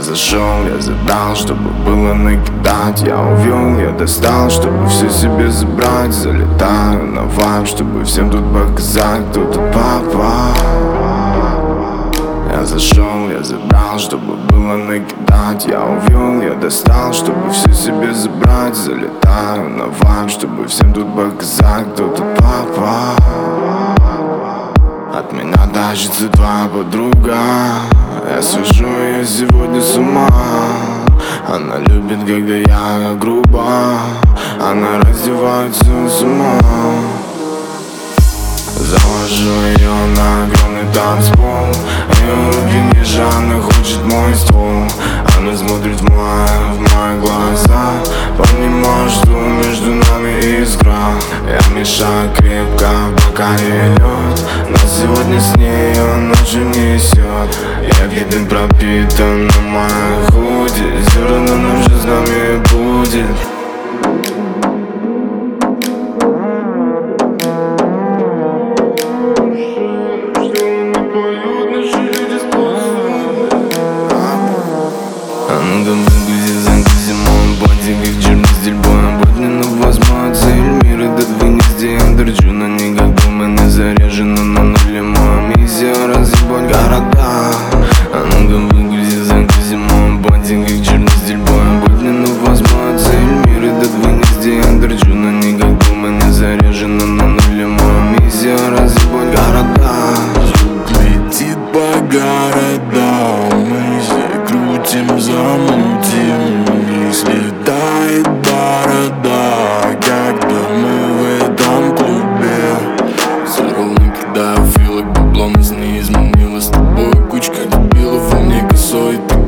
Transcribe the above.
зашел, я забрал, чтобы было накидать. Я увел, я достал, чтобы все себе забрать. Залетаю на вайб, чтобы всем тут показать, кто тут папа. Я зашел, я забрал, чтобы было накидать. Я увел, я достал, чтобы все себе забрать. Залетаю на вайб, чтобы всем тут показать, кто тут папа. От меня тащится твоя подруга, я свожу ее сегодня с ума. Она любит, когда я грубо, она раздевается с ума. Завожу ее на огромный танцпол, ее руки ниже, она хочет мой ствол. Она смотрит в мои глаза, понимаю, что между нами искра. Я мешаю крепко, пока не лед, но сегодня с ней он ночью несет. Я виден пропитан на моей худи, все равно нам же